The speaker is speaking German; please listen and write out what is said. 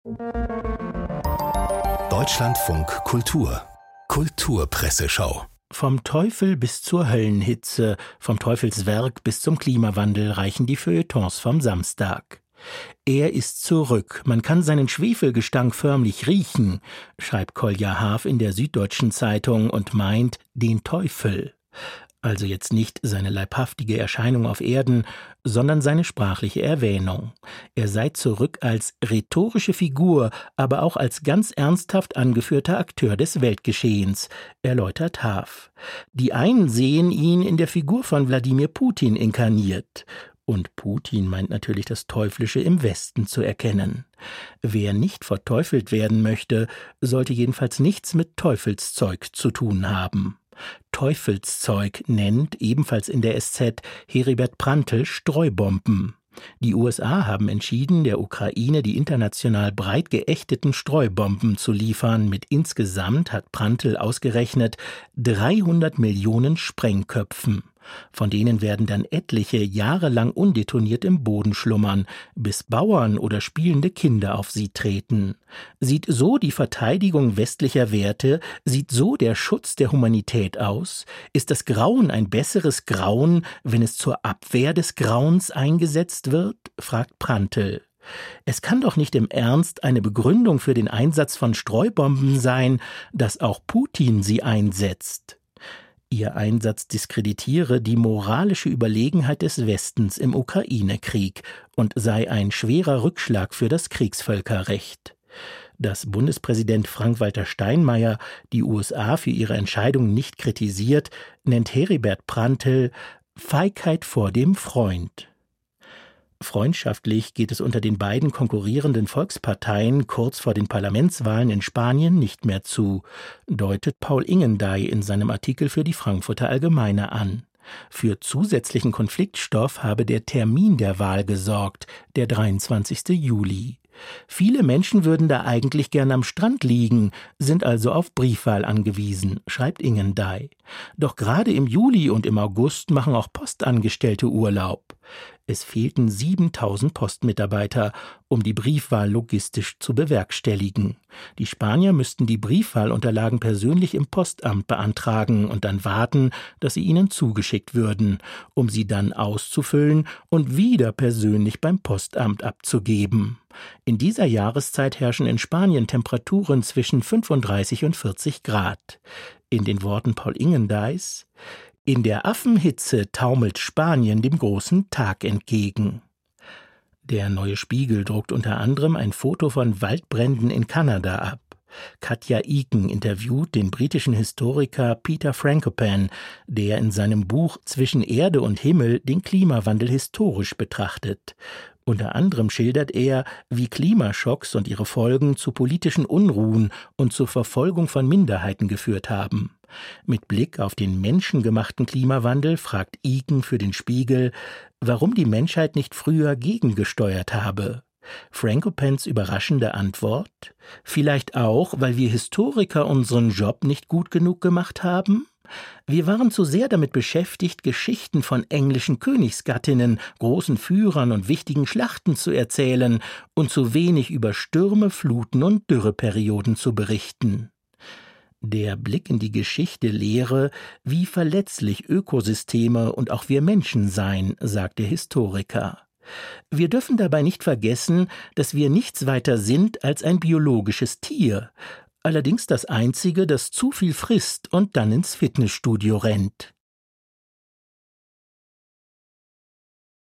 Deutschlandfunk Kultur Kulturpresseschau. Vom Teufel bis zur Höllenhitze, vom Teufelswerk bis zum Klimawandel reichen die Feuilletons vom Samstag. Er ist zurück, man kann seinen Schwefelgestank förmlich riechen, schreibt Kolja Haaf in der Süddeutschen Zeitung und meint den Teufel. Also jetzt nicht seine leibhaftige Erscheinung auf Erden, sondern seine sprachliche Erwähnung. Er sei zurück als rhetorische Figur, aber auch als ganz ernsthaft angeführter Akteur des Weltgeschehens, erläutert Haaf. Die einen sehen ihn in der Figur von Wladimir Putin inkarniert. Und Putin meint natürlich das Teuflische im Westen zu erkennen. Wer nicht verteufelt werden möchte, sollte jedenfalls nichts mit Teufelszeug zu tun haben. Teufelszeug nennt, ebenfalls in der SZ, Heribert Prantl Streubomben. Die USA haben entschieden, der Ukraine die international breit geächteten Streubomben zu liefern. Mit insgesamt, hat Prantl ausgerechnet, 300 Millionen Sprengköpfen. Von denen werden dann etliche jahrelang undetoniert im Boden schlummern, bis Bauern oder spielende Kinder auf sie treten. Sieht so die Verteidigung westlicher Werte, sieht so der Schutz der Humanität aus? Ist das Grauen ein besseres Grauen, wenn es zur Abwehr des Grauens eingesetzt wird? Fragt Prantl. Es kann doch nicht im Ernst eine Begründung für den Einsatz von Streubomben sein, dass auch Putin sie einsetzt. Ihr Einsatz diskreditiere die moralische Überlegenheit des Westens im Ukraine-Krieg und sei ein schwerer Rückschlag für das Kriegsvölkerrecht. Dass Bundespräsident Frank-Walter Steinmeier die USA für ihre Entscheidung nicht kritisiert, nennt Heribert Prantl Feigheit vor dem Freund. Freundschaftlich geht es unter den beiden konkurrierenden Volksparteien kurz vor den Parlamentswahlen in Spanien nicht mehr zu, deutet Paul Ingendey in seinem Artikel für die Frankfurter Allgemeine an. Für zusätzlichen Konfliktstoff habe der Termin der Wahl gesorgt, der 23. Juli. Viele Menschen würden da eigentlich gern am Strand liegen, sind also auf Briefwahl angewiesen, schreibt Ingendey. Doch gerade im Juli und im August machen auch Postangestellte Urlaub. Es fehlten 7.000 Postmitarbeiter, um die Briefwahl logistisch zu bewerkstelligen. Die Spanier müssten die Briefwahlunterlagen persönlich im Postamt beantragen und dann warten, dass sie ihnen zugeschickt würden, um sie dann auszufüllen und wieder persönlich beim Postamt abzugeben. In dieser Jahreszeit herrschen in Spanien Temperaturen zwischen 35 und 40 Grad. In den Worten Paul Ingendeys: In der Affenhitze taumelt Spanien dem großen Tag entgegen. Der Neue Spiegel druckt unter anderem ein Foto von Waldbränden in Kanada ab. Katja Iken interviewt den britischen Historiker Peter Frankopan, der in seinem Buch Zwischen Erde und Himmel den Klimawandel historisch betrachtet. Unter anderem schildert er, wie Klimaschocks und ihre Folgen zu politischen Unruhen und zur Verfolgung von Minderheiten geführt haben. Mit Blick auf den menschengemachten Klimawandel fragt Iken für den Spiegel, warum die Menschheit nicht früher gegengesteuert habe. Frankopans überraschende Antwort: Vielleicht auch, weil wir Historiker unseren Job nicht gut genug gemacht haben? Wir waren zu sehr damit beschäftigt, Geschichten von englischen Königsgattinnen, großen Führern und wichtigen Schlachten zu erzählen und zu wenig über Stürme, Fluten und Dürreperioden zu berichten. Der Blick in die Geschichte lehre, wie verletzlich Ökosysteme und auch wir Menschen seien, sagt der Historiker. Wir dürfen dabei nicht vergessen, dass wir nichts weiter sind als ein biologisches Tier, allerdings das einzige, das zu viel frisst und dann ins Fitnessstudio rennt.